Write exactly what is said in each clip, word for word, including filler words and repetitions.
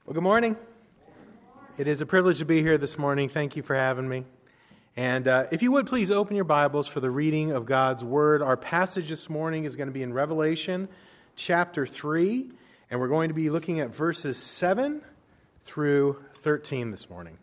Well, good morning. It is a privilege to be here this morning. Thank you for having me. And uh, if you would, please open your Bibles for the reading of God's Word. Our passage this morning is going to be in Revelation chapter three, and we're going to be looking at verses seven through thirteen this morning.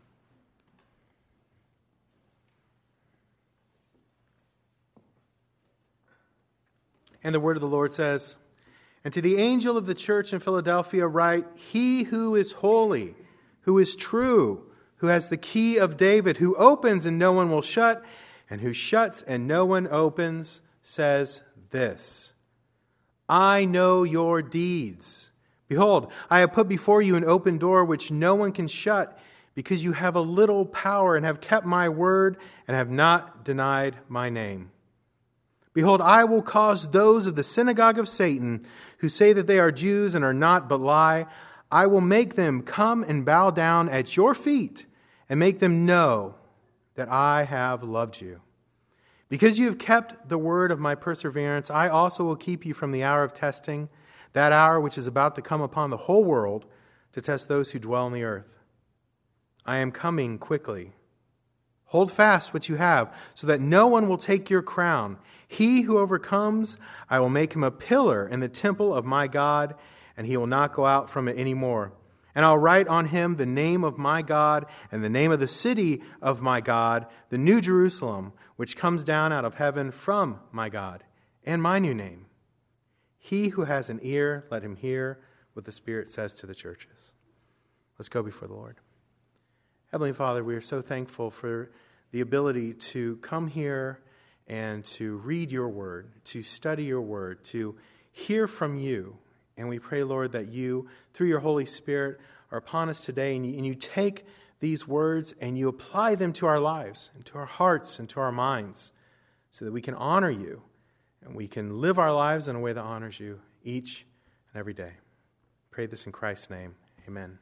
And the word of the Lord says, "And to the angel of the church in Philadelphia write, He who is holy, who is true, who has the key of David, who opens and no one will shut, and who shuts and no one opens, says this, I know your deeds. Behold, I have put before you an open door which no one can shut, because you have a little power and have kept my word and have not denied my name. Behold, I will cause those of the synagogue of Satan, who say that they are Jews and are not but lie, I will make them come and bow down at your feet and make them know that I have loved you. Because you have kept the word of my perseverance, I also will keep you from the hour of testing, that hour which is about to come upon the whole world to test those who dwell on the earth. I am coming quickly. Hold fast what you have, so that no one will take your crown. He who overcomes, I will make him a pillar in the temple of my God, and he will not go out from it any more. And I'll write on him the name of my God and the name of the city of my God, the New Jerusalem, which comes down out of heaven from my God, and my new name. He who has an ear, let him hear what the Spirit says to the churches." Let's go before the Lord. Heavenly Father, we are so thankful for the ability to come here and to read your word, to study your word, to hear from you. And we pray, Lord, that you, through your Holy Spirit, are upon us today, and you, and you take these words and you apply them to our lives, and to our hearts, and to our minds, so that we can honor you, and we can live our lives in a way that honors you each and every day. Pray this in Christ's name. Amen.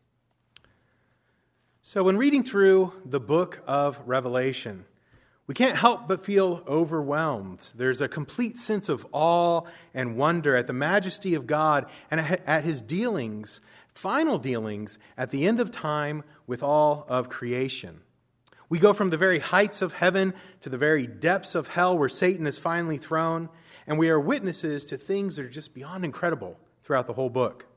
So when reading through the book of Revelation, we can't help but feel overwhelmed. There's a complete sense of awe and wonder at the majesty of God and at his dealings, final dealings at the end of time with all of creation. We go from the very heights of heaven to the very depths of hell where Satan is finally thrown, and we are witnesses to things that are just beyond incredible throughout the whole book.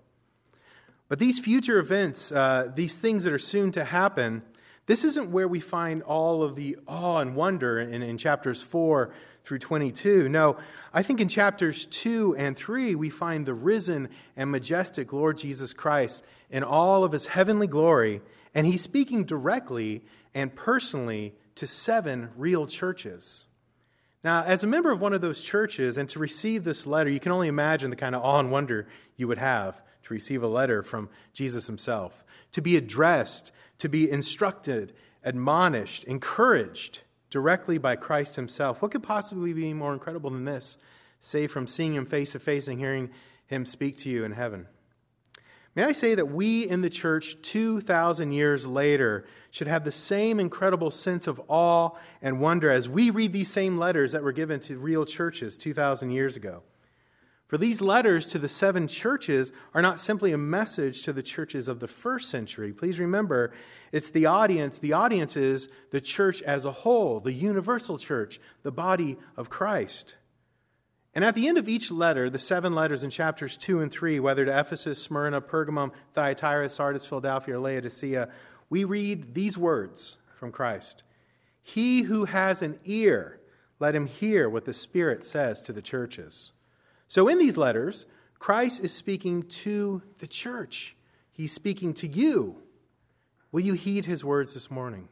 But these future events, uh, these things that are soon to happen, this isn't where we find all of the awe and wonder in, in chapters four through twenty-two. No, I think in chapters two and three, we find the risen and majestic Lord Jesus Christ in all of his heavenly glory, and he's speaking directly and personally to seven real churches. Now, as a member of one of those churches, and to receive this letter, you can only imagine the kind of awe and wonder you would have to receive a letter from Jesus himself, to be addressed, to be instructed, admonished, encouraged directly by Christ himself. What could possibly be more incredible than this, save from seeing him face to face and hearing him speak to you in heaven? May I say that we in the church two thousand years later should have the same incredible sense of awe and wonder as we read these same letters that were given to real churches two thousand years ago. For these letters to the seven churches are not simply a message to the churches of the first century. Please remember, it's the audience. The audience is the church as a whole, the universal church, the body of Christ. And at the end of each letter, the seven letters in chapters two and three, whether to Ephesus, Smyrna, Pergamum, Thyatira, Sardis, Philadelphia, or Laodicea, we read these words from Christ. He who has an ear, let him hear what the Spirit says to the churches. So in these letters, Christ is speaking to the church. He's speaking to you. Will you heed his words this morning?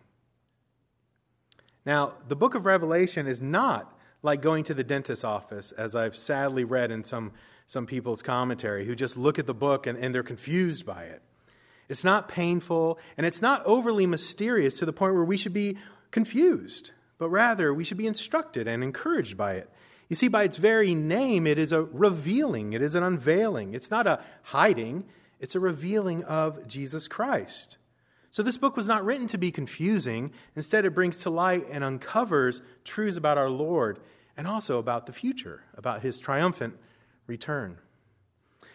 Now, the book of Revelation is not like going to the dentist's office, as I've sadly read in some, some people's commentary, who just look at the book and, and they're confused by it. It's not painful, and it's not overly mysterious to the point where we should be confused, but rather we should be instructed and encouraged by it. You see, by its very name, it is a revealing. It is an unveiling. It's not a hiding. It's a revealing of Jesus Christ. So this book was not written to be confusing. Instead, it brings to light and uncovers truths about our Lord and also about the future, about his triumphant return.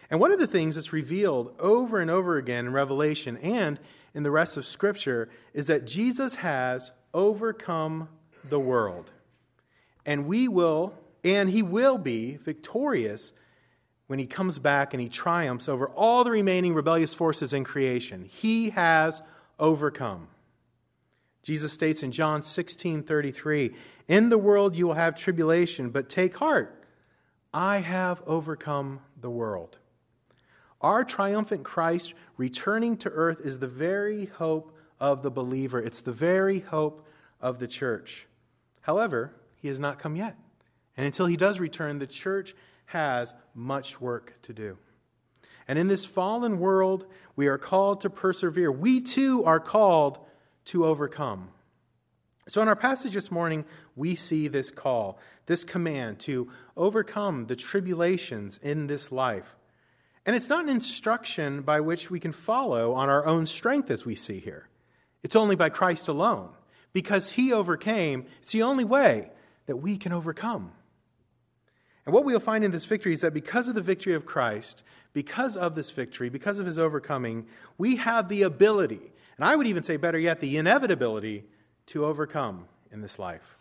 And one of the things that's revealed over and over again in Revelation and in the rest of Scripture is that Jesus has overcome the world. And we will, and he will be victorious when he comes back and he triumphs over all the remaining rebellious forces in creation. He has overcome. Jesus states in John sixteen thirty-three, "In the world you will have tribulation, but take heart. I have overcome the world." Our triumphant Christ returning to earth is the very hope of the believer. It's the very hope of the church. However, he has not come yet. And until he does return, the church has much work to do. And in this fallen world, we are called to persevere. We too are called to overcome. So in our passage this morning, we see this call, this command to overcome the tribulations in this life. And it's not an instruction by which we can follow on our own strength as we see here. It's only by Christ alone. Because he overcame, it's the only way that we can overcome. And what we'll find in this victory is that because of the victory of Christ, because of this victory, because of his overcoming, we have the ability, and I would even say better yet, the inevitability to overcome in this life.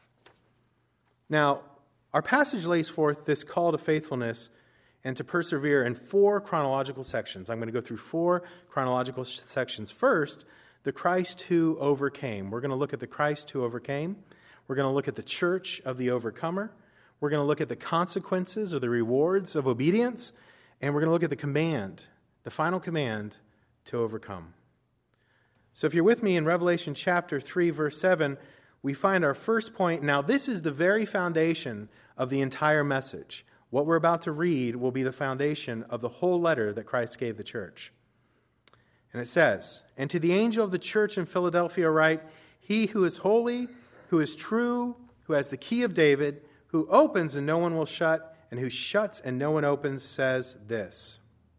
Now, our passage lays forth this call to faithfulness and to persevere in four chronological sections. I'm going to go through four chronological sections. First, the Christ who overcame. We're going to look at the Christ who overcame. We're going to look at the church of the overcomer. We're going to look at the consequences or the rewards of obedience. And we're going to look at the command, the final command to overcome. So if you're with me in Revelation chapter three, verse seven, we find our first point. Now, this is the very foundation of the entire message. What we're about to read will be the foundation of the whole letter that Christ gave the church. And it says, "And to the angel of the church in Philadelphia write, He who is holy, who is true, who has the key of David, who opens and no one will shut, and who shuts and no one opens, says this."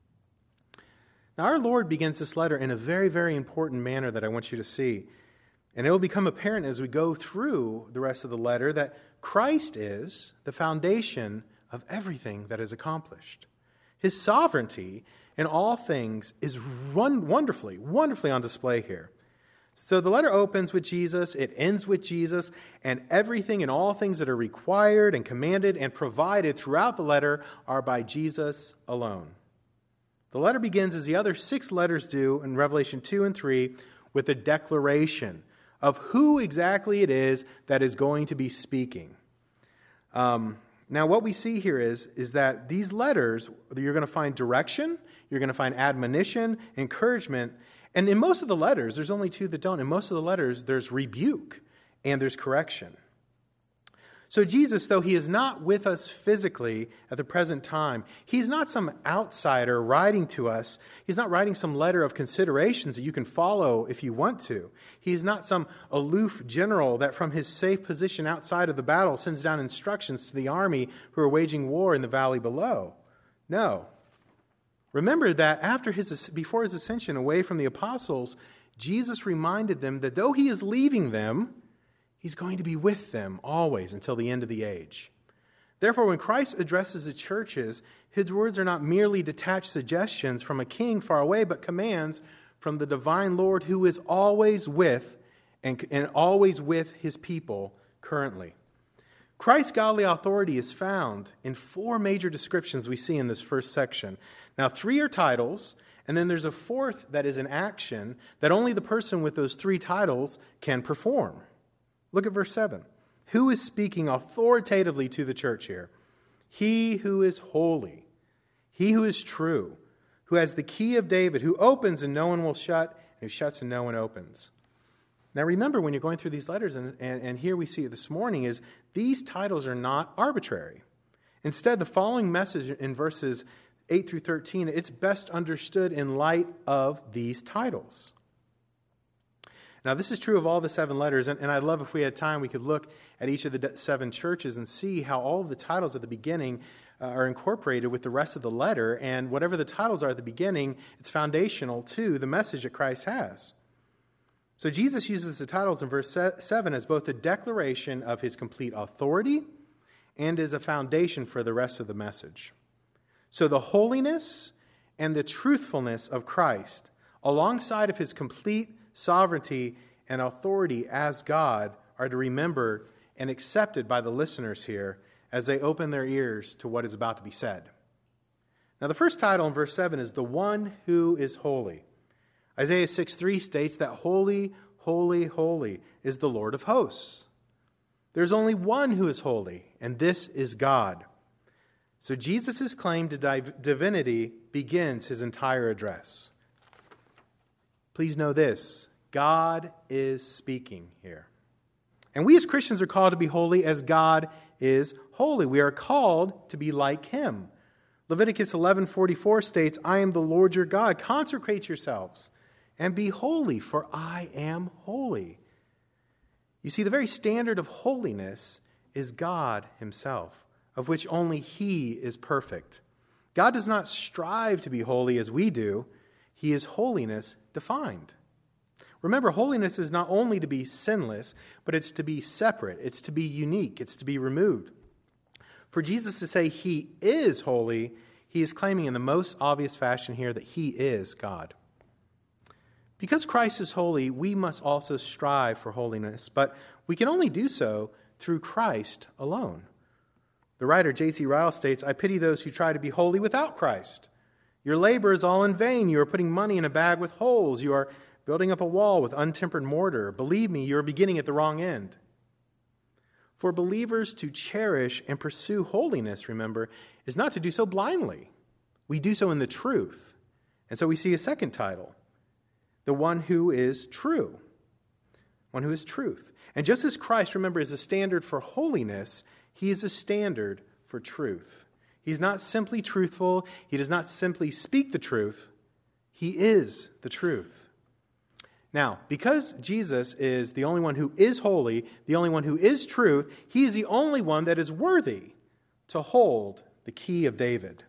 Now our Lord begins this letter in a very, very important manner that I want you to see. And it will become apparent as we go through the rest of the letter that Christ is the foundation of everything that is accomplished. His sovereignty in all things is run wonderfully, wonderfully on display here. So the letter opens with Jesus, it ends with Jesus, and everything and all things that are required and commanded and provided throughout the letter are by Jesus alone. The letter begins, as the other six letters do in Revelation two and three, with a declaration of who exactly it is that is going to be speaking. Um, now, what we see here is, is that these letters, you're going to find direction, you're going to find admonition, encouragement, and in most of the letters, there's only two that don't. In most of the letters, there's rebuke and there's correction. So Jesus, though he is not with us physically at the present time, he's not some outsider writing to us. He's not writing some letter of considerations that you can follow if you want to. He's not some aloof general that from his safe position outside of the battle sends down instructions to the army who are waging war in the valley below. No. Remember that after his, before his ascension away from the apostles, Jesus reminded them that though he is leaving them, he's going to be with them always until the end of the age. Therefore, when Christ addresses the churches, his words are not merely detached suggestions from a king far away, but commands from the divine Lord who is always with and, and always with his people currently. Christ's godly authority is found in four major descriptions we see in this first section. Now, three are titles, and then there's a fourth that is an action that only the person with those three titles can perform. Look at verse seven. Who is speaking authoritatively to the church here? He who is holy, he who is true, who has the key of David, who opens and no one will shut, and who shuts and no one opens. Now remember, when you're going through these letters, and, and, and here we see it this morning, is these titles are not arbitrary. Instead, the following message in verses eight through thirteen, it's best understood in light of these titles. Now, this is true of all the seven letters, and, and I'd love if we had time, we could look at each of the seven churches and see how all of the titles at the beginning uh, are incorporated with the rest of the letter, and whatever the titles are at the beginning, it's foundational to the message that Christ has. So Jesus uses the titles in verse seven as both a declaration of his complete authority and as a foundation for the rest of the message. So the holiness and the truthfulness of Christ, alongside of his complete sovereignty and authority as God, are to remember and accepted by the listeners here as they open their ears to what is about to be said. Now, the first title in verse seven is The One Who is Holy. Isaiah six three states that holy, holy, holy is the Lord of hosts. There's only one who is holy, and this is God. So Jesus' claim to div- divinity begins his entire address. Please know this, God is speaking here. And we as Christians are called to be holy as God is holy. We are called to be like him. Leviticus eleven forty-four states, I am the Lord your God. Consecrate yourselves and be holy, for I am holy. You see, the very standard of holiness is God himself, of which only he is perfect. God does not strive to be holy as we do. He is holiness defined. Remember, holiness is not only to be sinless, but it's to be separate. It's to be unique. It's to be removed. For Jesus to say he is holy, he is claiming in the most obvious fashion here that he is God. Because Christ is holy, we must also strive for holiness, but we can only do so through Christ alone. The writer J C Ryle states, I pity those who try to be holy without Christ. Your labor is all in vain. You are putting money in a bag with holes. You are building up a wall with untempered mortar. Believe me, you are beginning at the wrong end. For believers to cherish and pursue holiness, remember, is not to do so blindly. We do so in the truth. And so we see a second title, the one who is true. One who is truth. And just as Christ, remember, is a standard for holiness, he is a standard for truth. He's not simply truthful. He does not simply speak the truth. He is the truth. Now, because Jesus is the only one who is holy, the only one who is truth, he is the only one that is worthy to hold the key of David.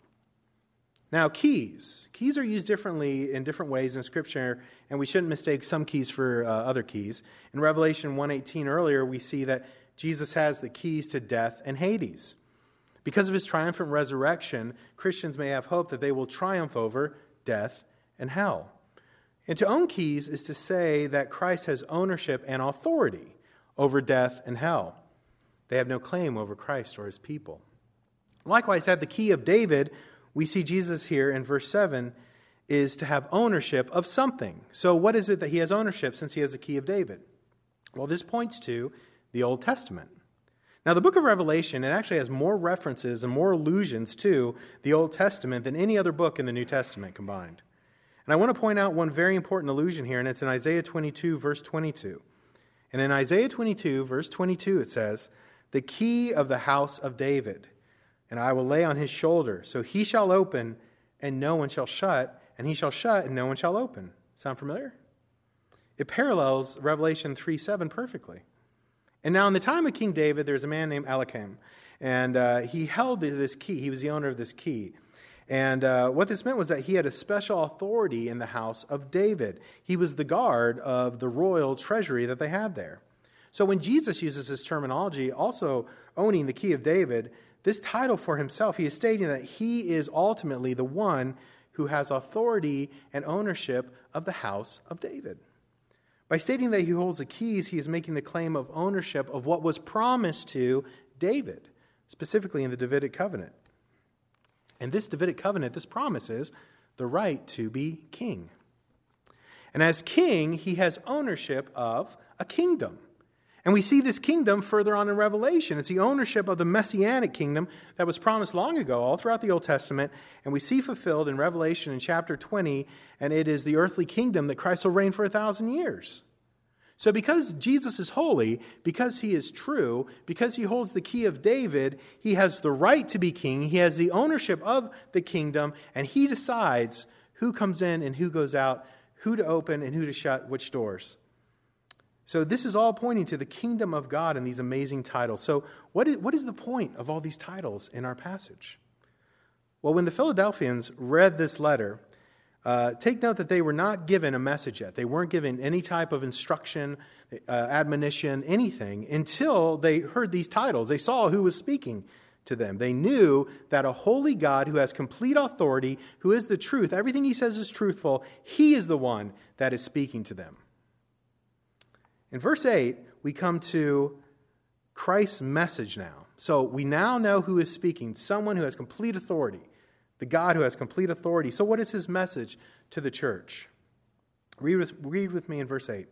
Now, keys. Keys are used differently in different ways in Scripture, and we shouldn't mistake some keys for uh, other keys. In Revelation one eighteen earlier, we see that Jesus has the keys to death and Hades. Because of his triumphant resurrection, Christians may have hope that they will triumph over death and hell. And to own keys is to say that Christ has ownership and authority over death and hell. They have no claim over Christ or his people. Likewise, at the key of David, we see Jesus here in verse seven is to have ownership of something. So what is it that he has ownership since he has the key of David? Well, this points to the Old Testament. Now, the book of Revelation, it actually has more references and more allusions to the Old Testament than any other book in the New Testament combined. And I want to point out one very important allusion here, and it's in Isaiah twenty-two, verse twenty-two. And in Isaiah twenty-two, verse twenty-two, it says, the key of the house of David, and I will lay on his shoulder. So he shall open, and no one shall shut, and he shall shut, and no one shall open. Sound familiar? It parallels Revelation three seven perfectly. And now in the time of King David, there's a man named Eliakim, and uh, he held this key. He was the owner of this key. And uh, what this meant was that he had a special authority in the house of David. He was the guard of the royal treasury that they had there. So when Jesus uses this terminology, also owning the key of David, this title for himself, he is stating that he is ultimately the one who has authority and ownership of the house of David. By stating that he holds the keys, he is making the claim of ownership of what was promised to David, specifically in the Davidic covenant. And this Davidic covenant, this promises the right to be king. And as king, he has ownership of a kingdom. And we see this kingdom further on in Revelation. It's the ownership of the Messianic kingdom that was promised long ago, all throughout the Old Testament, and we see fulfilled in Revelation in chapter twenty, and it is the earthly kingdom that Christ will reign for a thousand years. So because Jesus is holy, because he is true, because he holds the key of David, he has the right to be king, he has the ownership of the kingdom, and he decides who comes in and who goes out, who to open and who to shut which doors. So this is all pointing to the kingdom of God in these amazing titles. So what is, what is the point of all these titles in our passage? Well, when the Philadelphians read this letter, uh, take note that they were not given a message yet. They weren't given any type of instruction, uh, admonition, anything, until they heard these titles. They saw who was speaking to them. They knew that a holy God who has complete authority, who is the truth, everything he says is truthful, he is the one that is speaking to them. In verse eight, we come to Christ's message now. So we now know who is speaking, someone who has complete authority, the God who has complete authority. So what is his message to the church? Read with, read with me in verse eight.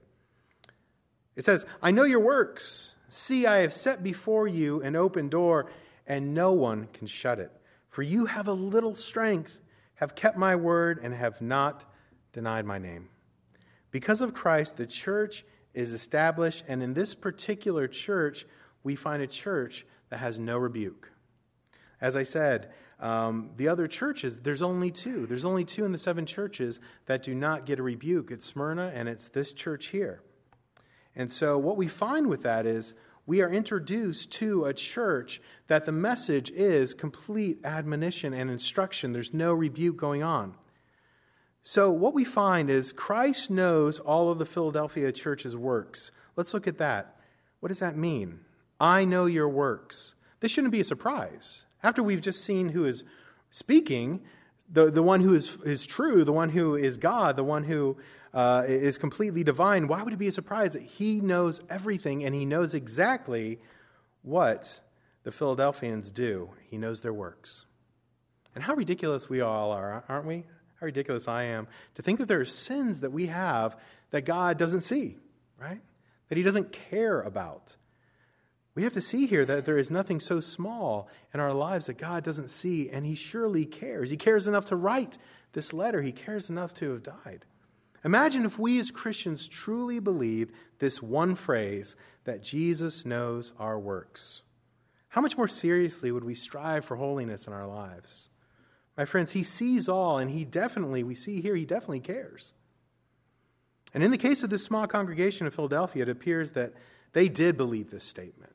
It says, I know your works. See, I have set before you an open door, and no one can shut it. For you have a little strength, have kept my word, and have not denied my name. Because of Christ, the church is established, and in this particular church, we find a church that has no rebuke. As I said, um, the other churches, there's only two. There's only two in the seven churches that do not get a rebuke. It's Smyrna, and it's this church here. And so what we find with that is we are introduced to a church that the message is complete admonition and instruction. There's no rebuke going on. So what we find is Christ knows all of the Philadelphia church's works. Let's look at that. What does that mean? I know your works. This shouldn't be a surprise. After we've just seen who is speaking, the, the one who is, is true, the one who is God, the one who uh, is completely divine, why would it be a surprise that he knows everything and he knows exactly what the Philadelphians do? He knows their works. And how ridiculous we all are, aren't we? How ridiculous I am to think that there are sins that we have that God doesn't see, right? That he doesn't care about. We have to see here that there is nothing so small in our lives that God doesn't see, and he surely cares. He cares enough to write this letter. He cares enough to have died. Imagine if we as Christians truly believed this one phrase, that Jesus knows our works. How much more seriously would we strive for holiness in our lives? My friends, he sees all, and he definitely, we see here, he definitely cares. And in the case of this small congregation of Philadelphia, it appears that they did believe this statement.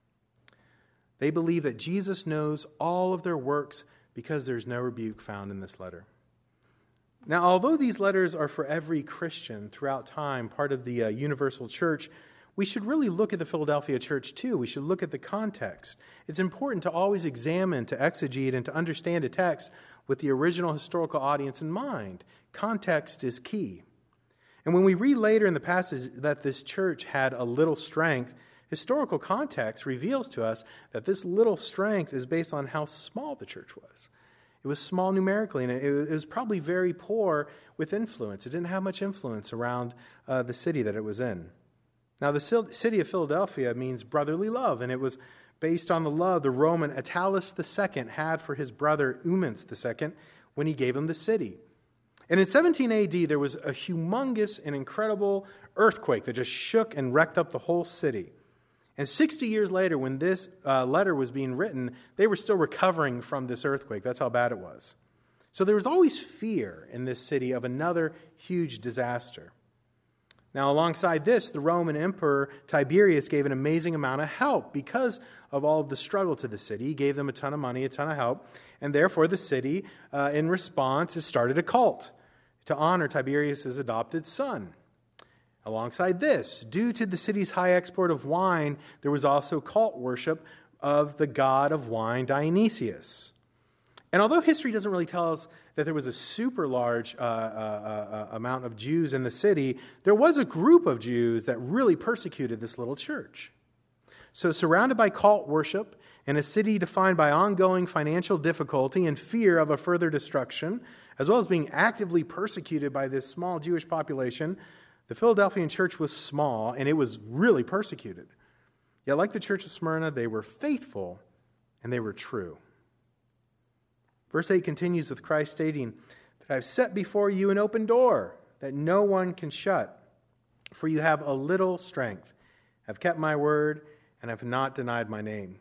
They believe that Jesus knows all of their works because there's no rebuke found in this letter. Now, although these letters are for every Christian throughout time, part of the uh, universal church, we should really look at the Philadelphia church too. We should look at the context. It's important to always examine, to exegete, and to understand a text with the original historical audience in mind. Context is key. And when we read later in the passage that this church had a little strength, historical context reveals to us that this little strength is based on how small the church was. It was small numerically, and it was probably very poor with influence. It didn't have much influence around uh, the city that it was in. Now, the city of Philadelphia means brotherly love, and it was based on the love the Roman Attalus the Second had for his brother Eumens the Second when he gave him the city. And in seventeen A D, there was a humongous and incredible earthquake that just shook and wrecked up the whole city. And sixty years later, when this uh, letter was being written, they were still recovering from this earthquake. That's how bad it was. So there was always fear in this city of another huge disaster. Now, alongside this, the Roman Emperor Tiberius gave an amazing amount of help because of all of the struggle to the city. He gave them a ton of money, a ton of help, and therefore the city, uh, in response, has started a cult to honor Tiberius' adopted son. Alongside this, due to the city's high export of wine, there was also cult worship of the god of wine, Dionysius. And although history doesn't really tell us that there was a super large uh, uh, uh, amount of Jews in the city, there was a group of Jews that really persecuted this little church. So surrounded by cult worship in a city defined by ongoing financial difficulty and fear of a further destruction, as well as being actively persecuted by this small Jewish population, the Philadelphian church was small, and it was really persecuted. Yet, like the church of Smyrna, they were faithful and they were true. Verse eight continues with Christ stating that I've set before you an open door that no one can shut, for you have a little strength, have kept my word, and have not denied my name.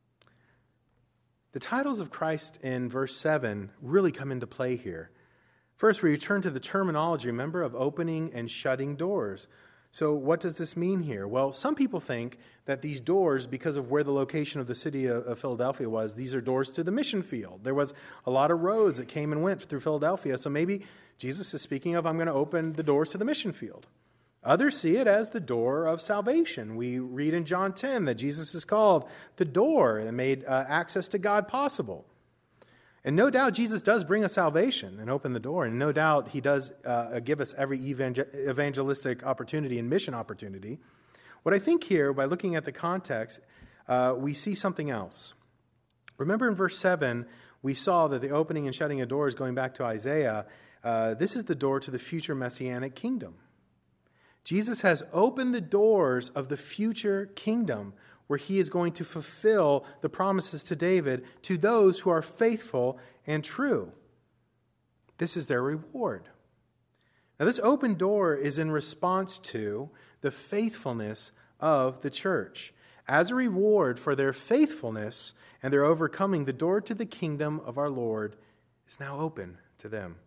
The titles of Christ in verse seven really come into play here. First, we return to the terminology, remember, of opening and shutting doors. So what does this mean here? Well, some people think that these doors, because of where the location of the city of Philadelphia was, these are doors to the mission field. There was a lot of roads that came and went through Philadelphia, so maybe Jesus is speaking of, I'm going to open the doors to the mission field. Others see it as the door of salvation. We read in John ten that Jesus is called the door that made uh, access to God possible. And no doubt Jesus does bring us salvation and open the door. And no doubt he does uh, give us every evangel- evangelistic opportunity and mission opportunity. What I think here, by looking at the context, uh, we see something else. Remember in verse seven, we saw that the opening and shutting of doors, going back to Isaiah, uh, this is the door to the future messianic kingdom. Jesus has opened the doors of the future kingdom where he is going to fulfill the promises to David to those who are faithful and true. This is their reward. Now, this open door is in response to the faithfulness of the church. As a reward for their faithfulness and their overcoming, the door to the kingdom of our Lord is now open to them.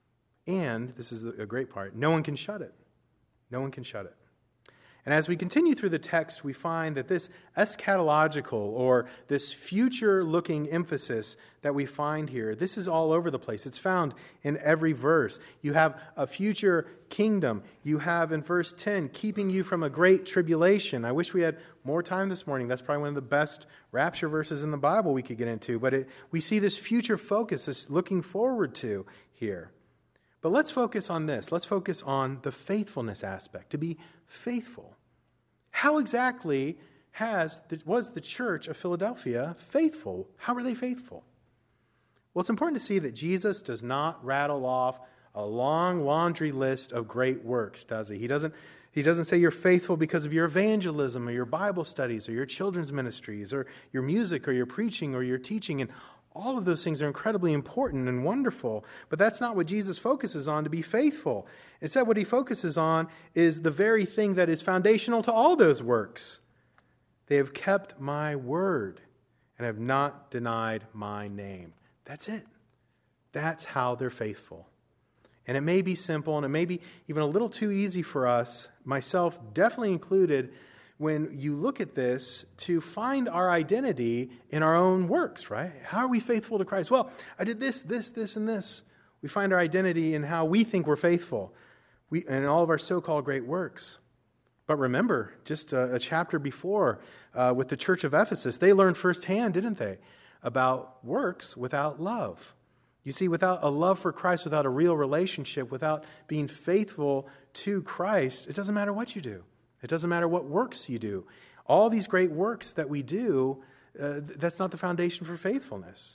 And, this is a great part, no one can shut it. No one can shut it. And as we continue through the text, we find that this eschatological or this future-looking emphasis that we find here, this is all over the place. It's found in every verse. You have a future kingdom. You have in verse ten, keeping you from a great tribulation. I wish we had more time this morning. That's probably one of the best rapture verses in the Bible we could get into. But it, we see this future focus, this looking forward to here. But let's focus on this. Let's focus on the faithfulness aspect, to be faithful. How exactly has the, was the church of Philadelphia faithful? How were they faithful? Well, it's important to see that Jesus does not rattle off a long laundry list of great works, does he? He doesn't, he doesn't say you're faithful because of your evangelism or your Bible studies or your children's ministries or your music or your preaching or your teaching. And all of those things are incredibly important and wonderful, but that's not what Jesus focuses on to be faithful. Instead, what he focuses on is the very thing that is foundational to all those works. They have kept my word and have not denied my name. That's it. That's how they're faithful. And it may be simple, and it may be even a little too easy for us, myself definitely included, when you look at this, to find our identity in our own works, right? How are we faithful to Christ? Well, I did this, this, this, and this. We find our identity in how we think we're faithful, we, in all of our so-called great works. But remember, just a, a chapter before, uh, with the church of Ephesus, they learned firsthand, didn't they, about works without love. You see, without a love for Christ, without a real relationship, without being faithful to Christ, it doesn't matter what you do. It doesn't matter what works you do. All these great works that we do, uh, that's not the foundation for faithfulness.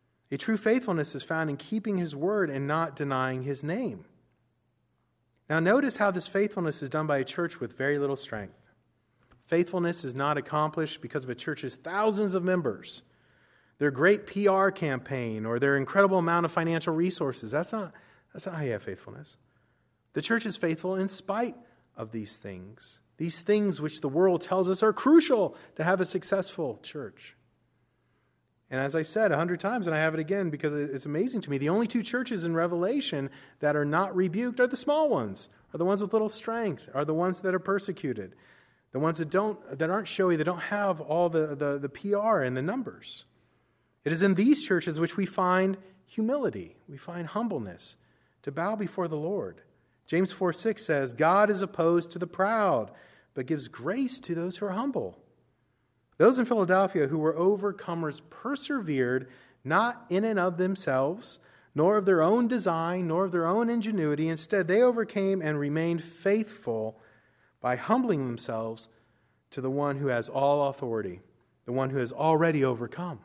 A true faithfulness is found in keeping his word and not denying his name. Now notice how this faithfulness is done by a church with very little strength. Faithfulness is not accomplished because of a church's thousands of members, their great P R campaign, or their incredible amount of financial resources. That's not, that's not how you have faithfulness. The church is faithful in spite of these things. These things which the world tells us are crucial to have a successful church. And as I've said a hundred times, and I have it again because it's amazing to me, the only two churches in Revelation that are not rebuked are the small ones, are the ones with little strength, are the ones that are persecuted, the ones that don't, that aren't showy, that don't have all the, the, the P R and the numbers. It is in these churches which we find humility, we find humbleness, to bow before the Lord. James four six says, God is opposed to the proud, but gives grace to those who are humble. Those in Philadelphia who were overcomers persevered not in and of themselves, nor of their own design, nor of their own ingenuity. Instead, they overcame and remained faithful by humbling themselves to the one who has all authority, the one who has already overcome.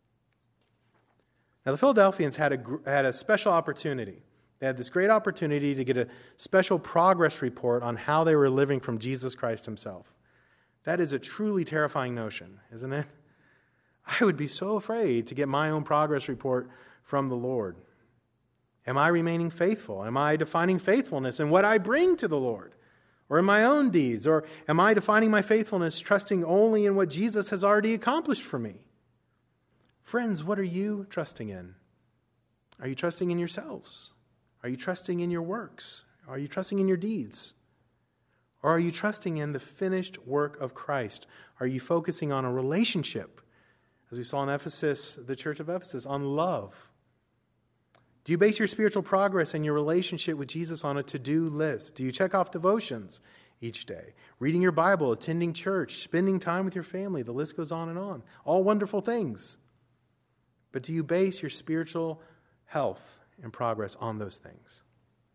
Now, the Philadelphians had a, had a special opportunity. They had this great opportunity to get a special progress report on how they were living from Jesus Christ himself. That is a truly terrifying notion, isn't it? I would be so afraid to get my own progress report from the Lord. Am I remaining faithful? Am I defining faithfulness in what I bring to the Lord? Or in my own deeds? Or am I defining my faithfulness trusting only in what Jesus has already accomplished for me? Friends, what are you trusting in? Are you trusting in yourselves? Are you trusting in your works? Are you trusting in your deeds? Or are you trusting in the finished work of Christ? Are you focusing on a relationship, as we saw in Ephesus, the church of Ephesus, on love? Do you base your spiritual progress and your relationship with Jesus on a to-do list? Do you check off devotions each day? Reading your Bible, attending church, spending time with your family, the list goes on and on. All wonderful things. But do you base your spiritual health and progress on those things?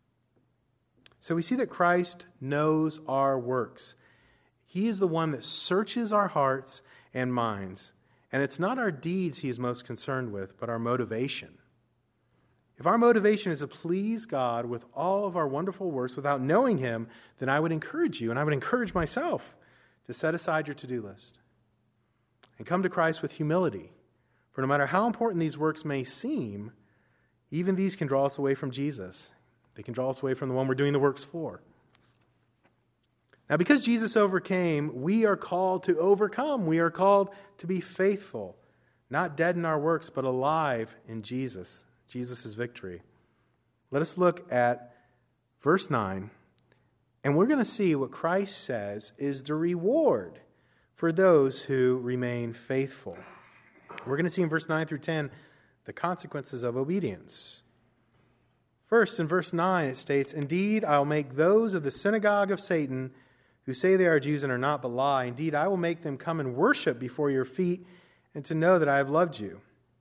So we see that Christ knows our works. He is the one that searches our hearts and minds. And it's not our deeds he is most concerned with, but our motivation. If our motivation is to please God with all of our wonderful works without knowing him, then I would encourage you, and I would encourage myself, to set aside your to-do list and come to Christ with humility. For no matter how important these works may seem, even these can draw us away from Jesus. They can draw us away from the one we're doing the works for. Now, because Jesus overcame, we are called to overcome. We are called to be faithful, not dead in our works, but alive in Jesus. Jesus' victory. Let us look at verse nine, and we're going to see what Christ says is the reward for those who remain faithful. We're going to see in verse nine through ten the consequences of obedience. First, in verse nine, it states, "Indeed, I will make those of the synagogue of Satan who say they are Jews and are not but lie. Indeed, I will make them come and worship before your feet and to know that I have loved you."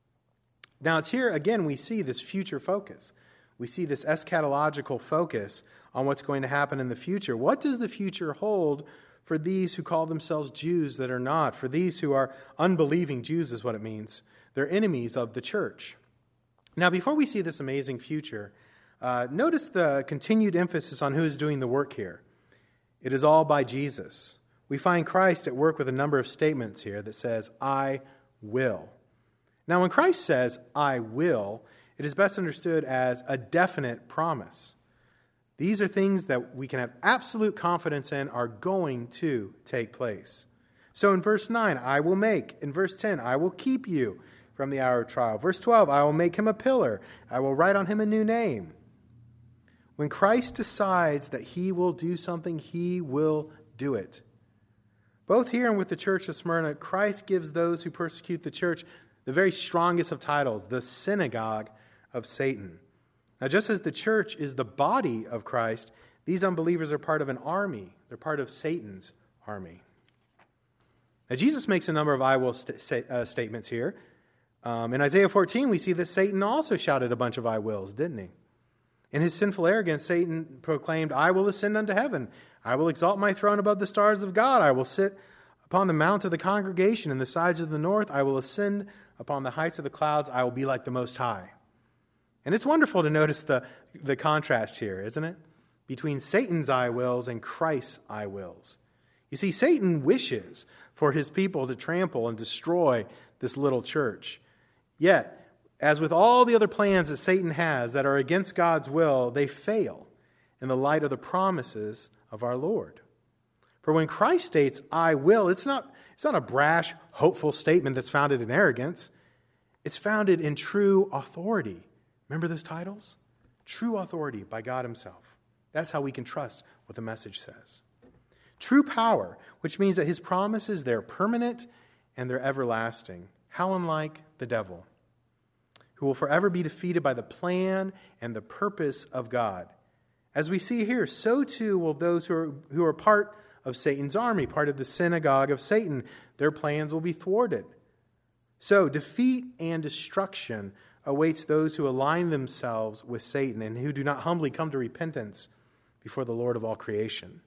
Now, it's here, again, we see this future focus. We see this eschatological focus on what's going to happen in the future. What does the future hold for these who call themselves Jews that are not? For these who are unbelieving Jews is what it means. They're enemies of the church. Now, before we see this amazing future, uh, notice the continued emphasis on who is doing the work here. It is all by Jesus. We find Christ at work with a number of statements here that says, "I will." Now, when Christ says, "I will," it is best understood as a definite promise. These are things that we can have absolute confidence in are going to take place. So in verse nine, "I will make." In verse ten, "I will keep you from the hour of trial." Verse twelve, "I will make him a pillar. I will write on him a new name." When Christ decides that he will do something, he will do it. Both here and with the church of Smyrna, Christ gives those who persecute the church the very strongest of titles, the synagogue of Satan. Now, just as the church is the body of Christ, these unbelievers are part of an army. They're part of Satan's army. Now, Jesus makes a number of I will st- uh, statements here. Um, in Isaiah fourteen, we see that Satan also shouted a bunch of I wills, didn't he? In his sinful arrogance, Satan proclaimed, "I will ascend unto heaven. I will exalt my throne above the stars of God. I will sit upon the mount of the congregation in the sides of the north. I will ascend upon the heights of the clouds. I will be like the Most High." And it's wonderful to notice the, the contrast here, isn't it? Between Satan's I wills and Christ's I wills. You see, Satan wishes for his people to trample and destroy this little church. Yet, as with all the other plans that Satan has that are against God's will, they fail in the light of the promises of our Lord. For when Christ states, "I will," it's not, it's not a brash, hopeful statement that's founded in arrogance. It's founded in true authority. Remember those titles? True authority by God himself. That's how we can trust what the message says. True power, which means that his promises, they're permanent and they're everlasting. How unlike the devil, who will forever be defeated by the plan and the purpose of God. As we see here, so too will those who are, who are part of Satan's army, part of the synagogue of Satan. Their plans will be thwarted. So defeat and destruction awaits those who align themselves with Satan and who do not humbly come to repentance before the Lord of all creation.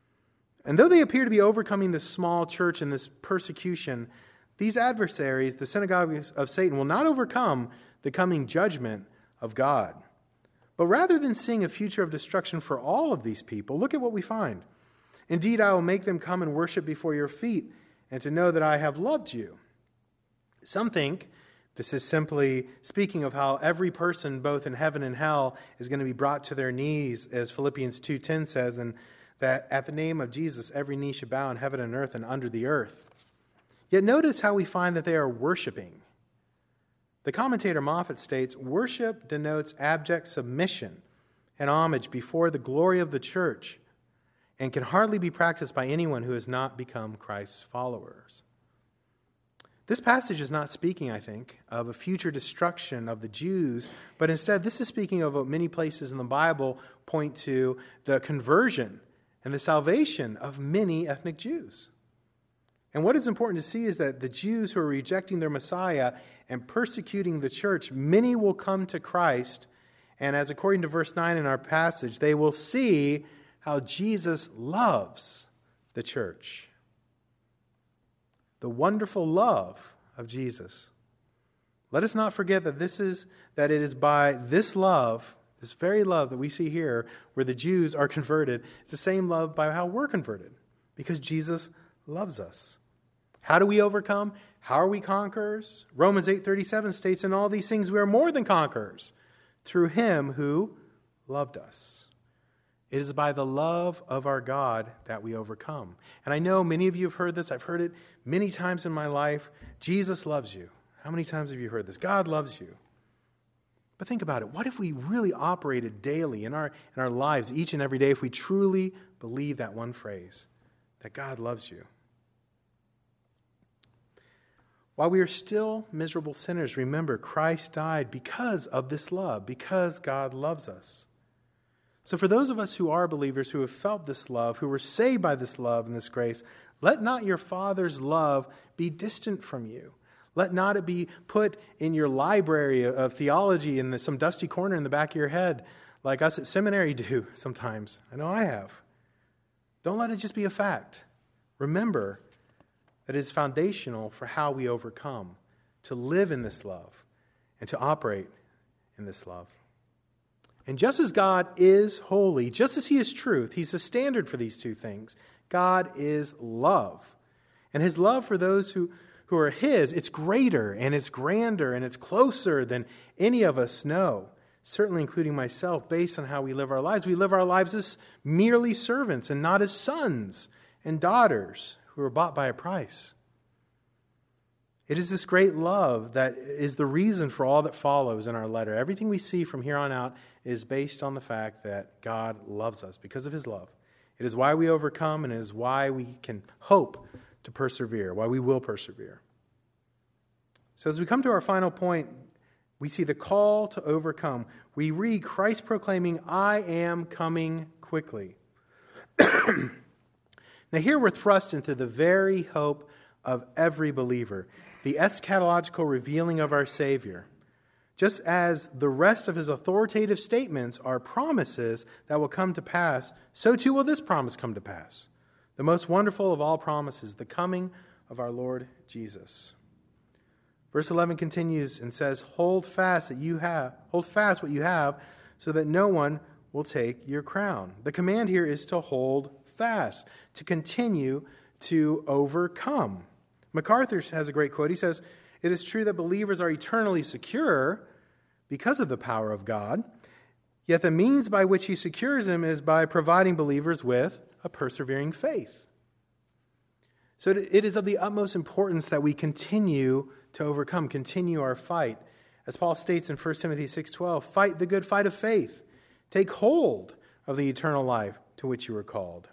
And though they appear to be overcoming this small church and this persecution, these adversaries, the synagogues of Satan, will not overcome the coming judgment of God. But rather than seeing a future of destruction for all of these people, look at what we find. "Indeed, I will make them come and worship before your feet, and to know that I have loved you." Some think this is simply speaking of how every person, both in heaven and hell, is going to be brought to their knees, as Philippians two ten says, and that at the name of Jesus, every knee should bow in heaven and earth and under the earth. Yet notice how we find that they are worshiping. The commentator Moffat states, "Worship denotes abject submission and homage before the glory of the church, and can hardly be practiced by anyone who has not become Christ's followers." This passage is not speaking, I think, of a future destruction of the Jews, but instead this is speaking of what many places in the Bible point to the conversion and the salvation of many ethnic Jews. And what is important to see is that the Jews who are rejecting their Messiah and persecuting the church, many will come to Christ, and as according to verse nine in our passage, they will see how Jesus loves the church. The wonderful love of Jesus. Let us not forget that this is that it is by this love, this very love that we see here, where the Jews are converted. It's the same love by how we're converted, because Jesus loves us. How do we overcome? How are we conquerors? Romans eight thirty-seven states, "In all these things we are more than conquerors, through him who loved us." It is by the love of our God that we overcome. And I know many of you have heard this. I've heard it many times in my life. Jesus loves you. How many times have you heard this? God loves you. But think about it. What if we really operated daily in our, in our lives, each and every day, if we truly believe that one phrase, that God loves you? While we are still miserable sinners, remember, Christ died because of this love, because God loves us. So for those of us who are believers, who have felt this love, who were saved by this love and this grace, let not your Father's love be distant from you. Let not it be put in your library of theology in some dusty corner in the back of your head, like us at seminary do sometimes. I know I have. Don't let it just be a fact. Remember that it is foundational for how we overcome, to live in this love and to operate in this love. And just as God is holy, just as he is truth, he's the standard for these two things. God is love. And his love for those who, who are his, it's greater and it's grander and it's closer than any of us know, certainly including myself, based on how we live our lives. We live our lives as merely servants and not as sons and daughters who are bought by a price. It is this great love that is the reason for all that follows in our letter. Everything we see from here on out is based on the fact that God loves us because of his love. It is why we overcome, and it is why we can hope to persevere, why we will persevere. So as we come to our final point, we see the call to overcome. We read Christ proclaiming, "I am coming quickly." Now here we're thrust into the very hope of every believer, the eschatological revealing of our Savior. Just as the rest of his authoritative statements are promises that will come to pass, so too will this promise come to pass. The most wonderful of all promises, the coming of our Lord Jesus. Verse eleven continues and says, "Hold fast that you have, hold fast what you have, so that no one will take your crown." The command here is to hold fast, to continue to overcome. MacArthur has a great quote. He says, "It is true that believers are eternally secure because of the power of God, yet the means by which he secures them is by providing believers with a persevering faith." So it is of the utmost importance that we continue to overcome, continue our fight. As Paul states in First Timothy six twelve, "Fight the good fight of faith. Take hold of the eternal life to which you were called."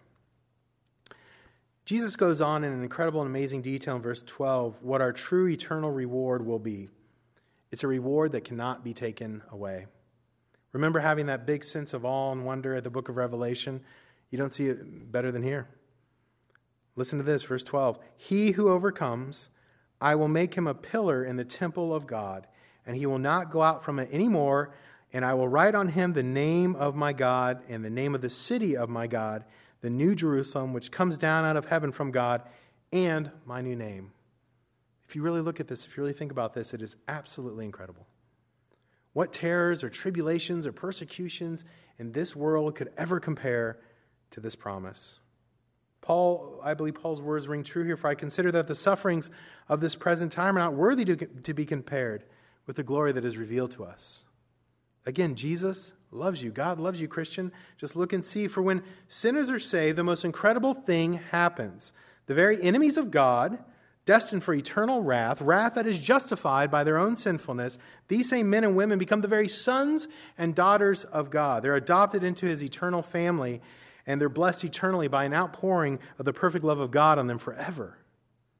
Jesus goes on in an incredible and amazing detail in verse twelve what our true eternal reward will be. It's a reward that cannot be taken away. Remember having that big sense of awe and wonder at the book of Revelation? You don't see it better than here. Listen to this, verse twelve. "He who overcomes, I will make him a pillar in the temple of God, and he will not go out from it anymore, and I will write on him the name of my God and the name of the city of my God, the new Jerusalem, which comes down out of heaven from God, and my new name." If you really look at this, if you really think about this, it is absolutely incredible. What terrors or tribulations or persecutions in this world could ever compare to this promise? Paul, I believe Paul's words ring true here, "For I consider that the sufferings of this present time are not worthy to, to be compared with the glory that is revealed to us." Again, Jesus loves you. God loves you, Christian. Just look and see. For when sinners are saved, the most incredible thing happens. The very enemies of God, destined for eternal wrath, wrath that is justified by their own sinfulness, these same men and women become the very sons and daughters of God. They're adopted into his eternal family, and they're blessed eternally by an outpouring of the perfect love of God on them forever.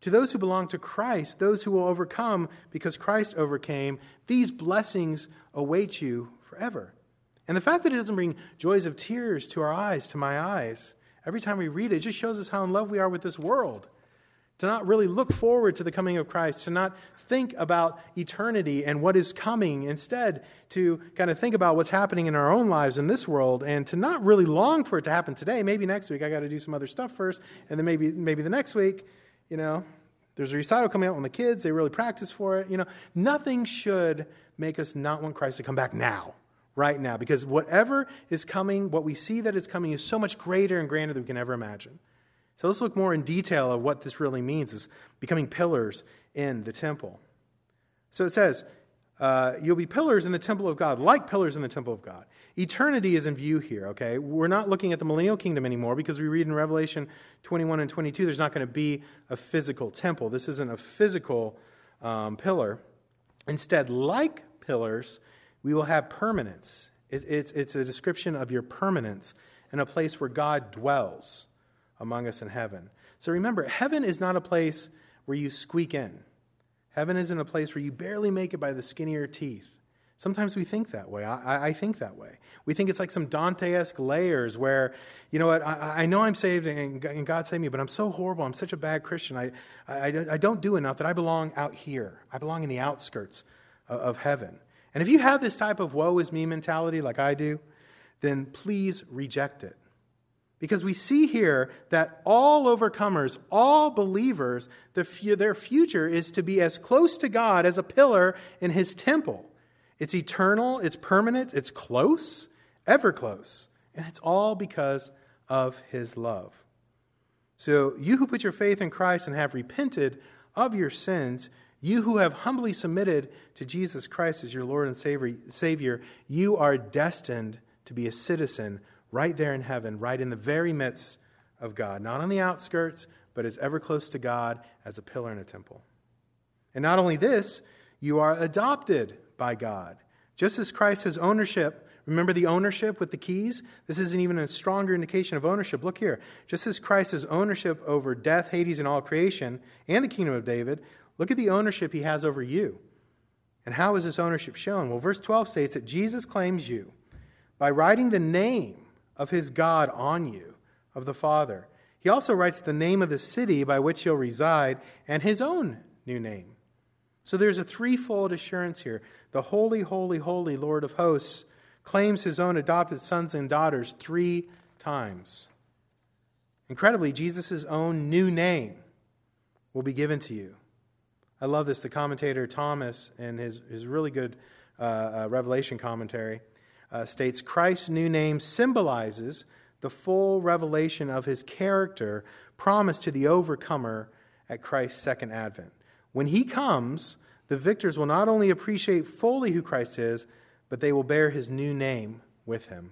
To those who belong to Christ, those who will overcome because Christ overcame, these blessings await you forever. And the fact that it doesn't bring joys of tears to our eyes, to my eyes, every time we read it, it just shows us how in love we are with this world. To not really look forward to the coming of Christ, to not think about eternity and what is coming. Instead, to kind of think about what's happening in our own lives in this world and to not really long for it to happen today. Maybe next week I got to do some other stuff first, and then maybe maybe the next week, you know, there's a recital coming out with the kids. They really practice for it. You know, nothing should make us not want Christ to come back now, right now, because whatever is coming, what we see that is coming is so much greater and grander than we can ever imagine. So let's look more in detail at what this really means, is becoming pillars in the temple. So it says, uh, you'll be pillars in the temple of God, like pillars in the temple of God. Eternity is in view here, okay? We're not looking at the millennial kingdom anymore because we read in Revelation twenty-one and twenty-two, there's not going to be a physical temple. This isn't a physical um, pillar. Instead, like pillars, we will have permanence. It, it's, it's a description of your permanence in a place where God dwells among us in heaven. So remember, heaven is not a place where you squeak in. Heaven isn't a place where you barely make it by the skin of your teeth. Sometimes we think that way. I, I think that way. We think it's like some Dante-esque layers where, you know what, I, I know I'm saved and, and God saved me, but I'm so horrible. I'm such a bad Christian. I, I, I don't do enough that I belong out here. I belong in the outskirts of, of heaven. And if you have this type of woe is me mentality like I do, then please reject it. Because we see here that all overcomers, all believers, the, their future is to be as close to God as a pillar in his temple. It's eternal, it's permanent, it's close, ever close. And it's all because of his love. So you who put your faith in Christ and have repented of your sins, you who have humbly submitted to Jesus Christ as your Lord and Savior, you are destined to be a citizen right there in heaven, right in the very midst of God. Not on the outskirts, but as ever close to God as a pillar in a temple. And not only this, you are adopted by God. Just as Christ has ownership, remember the ownership with the keys? This isn't even a stronger indication of ownership. Look here. Just as Christ has ownership over death, Hades, and all creation, and the kingdom of David, look at the ownership he has over you. And how is this ownership shown? Well, verse twelve states that Jesus claims you by writing the name of his God on you, of the Father. He also writes the name of the city by which he'll reside and his own new name. So there's a threefold assurance here. The holy, holy, holy Lord of hosts claims his own adopted sons and daughters three times. Incredibly, Jesus' own new name will be given to you. I love this. The commentator Thomas, in his, his really good uh, uh, Revelation commentary, uh, states, Christ's new name symbolizes the full revelation of his character promised to the overcomer at Christ's second advent. When he comes, the victors will not only appreciate fully who Christ is, but they will bear his new name with him.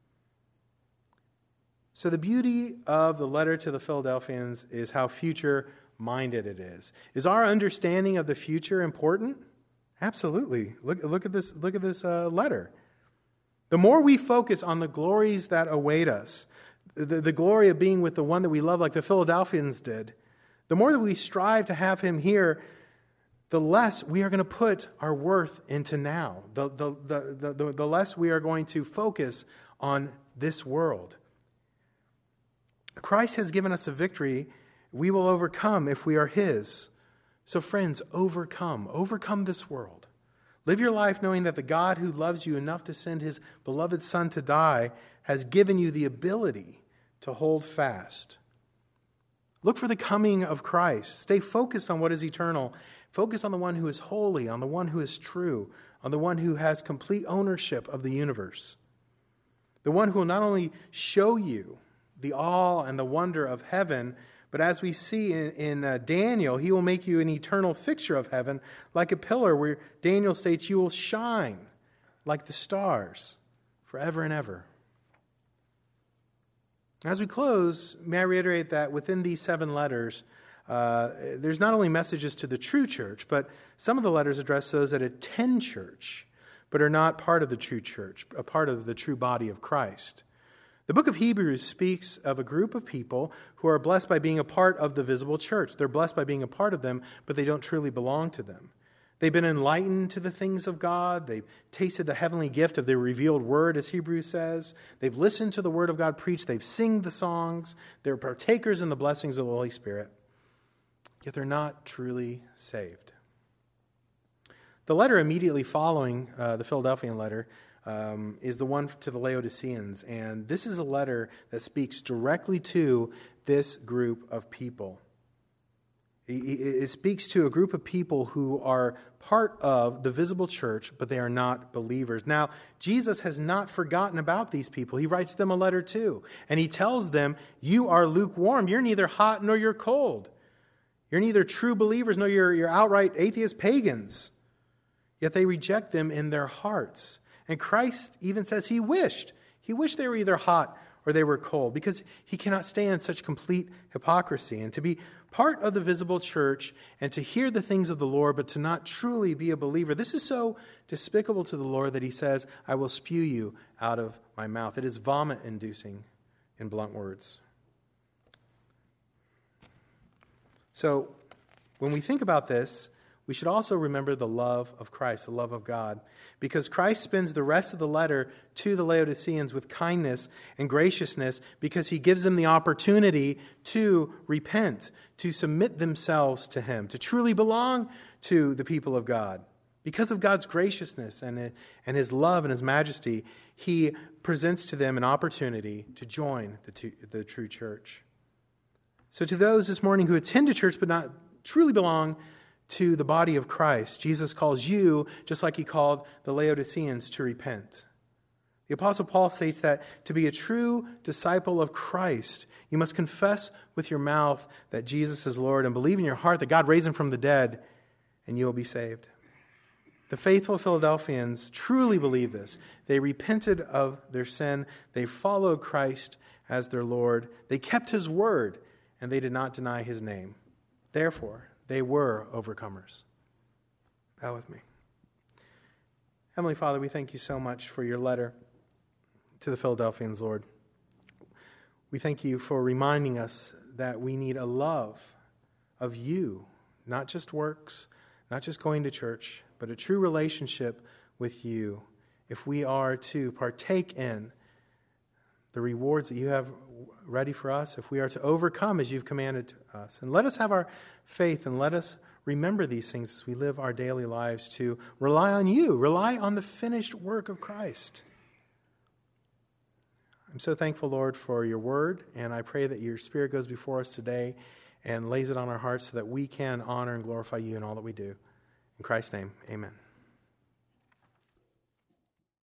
So the beauty of the letter to the Philadelphians is how future-minded it is. Is our understanding of the future important? Absolutely. Look, look at this, look at this uh, letter. The more we focus on the glories that await us, the, the glory of being with the one that we love, like the Philadelphians did, the more that we strive to have him here, the less we are going to put our worth into now. The, the, the, the, the less we are going to focus on this world. Christ has given us a victory. We will overcome if we are his. So friends, overcome. Overcome this world. Live your life knowing that the God who loves you enough to send his beloved Son to die has given you the ability to hold fast. Look for the coming of Christ. Stay focused on what is eternal. Focus on the one who is holy, on the one who is true, on the one who has complete ownership of the universe. The one who will not only show you the awe and the wonder of heaven, but as we see in, in uh, Daniel, he will make you an eternal fixture of heaven, like a pillar where Daniel states you will shine like the stars forever and ever. As we close, may I reiterate that within these seven letters, uh, there's not only messages to the true church, but some of the letters address those that attend church, but are not part of the true church, a part of the true body of Christ. The book of Hebrews speaks of a group of people who are blessed by being a part of the visible church. They're blessed by being a part of them, but they don't truly belong to them. They've been enlightened to the things of God. They've tasted the heavenly gift of the revealed word, as Hebrews says. They've listened to the word of God preached. They've sung the songs. They're partakers in the blessings of the Holy Spirit. Yet they're not truly saved. The letter immediately following uh, the Philadelphian letter um, is the one to the Laodiceans. And this is a letter that speaks directly to this group of people. It speaks to a group of people who are part of the visible church, but they are not believers. Now, Jesus has not forgotten about these people. He writes them a letter too. And he tells them, you are lukewarm. You're neither hot nor you're cold. You're neither true believers nor you're, you're outright atheist pagans. Yet they reject them in their hearts. And Christ even says he wished. He wished they were either hot or they were cold, because he cannot stand such complete hypocrisy. And to be part of the visible church and to hear the things of the Lord, but to not truly be a believer, this is so despicable to the Lord that he says, I will spew you out of my mouth. It is vomit-inducing, in blunt words. So when we think about this, we should also remember the love of Christ, the love of God, because Christ spends the rest of the letter to the Laodiceans with kindness and graciousness, because he gives them the opportunity to repent, to submit themselves to him, to truly belong to the people of God. Because of God's graciousness and, and his love and his majesty, he presents to them an opportunity to join the, to, the true church. So to those this morning who attend a church but not truly belong to the body of Christ, Jesus calls you, just like he called the Laodiceans, to repent. The Apostle Paul states that to be a true disciple of Christ, you must confess with your mouth that Jesus is Lord and believe in your heart that God raised him from the dead, and you will be saved. The faithful Philadelphians truly believed this. They repented of their sin. They followed Christ as their Lord. They kept his word, and they did not deny his name. Therefore, they were overcomers. Bow with me. Heavenly Father, we thank you so much for your letter to the Philadelphians, Lord. We thank you for reminding us that we need a love of you, not just works, not just going to church, but a true relationship with you, if we are to partake in the rewards that you have ready for us, if we are to overcome as you've commanded us. And let us have our faith, and let us remember these things as we live our daily lives, to rely on you, rely on the finished work of Christ. I'm so thankful, Lord, for your word, and I pray that your Spirit goes before us today and lays it on our hearts so that we can honor and glorify you in all that we do. In Christ's name, amen.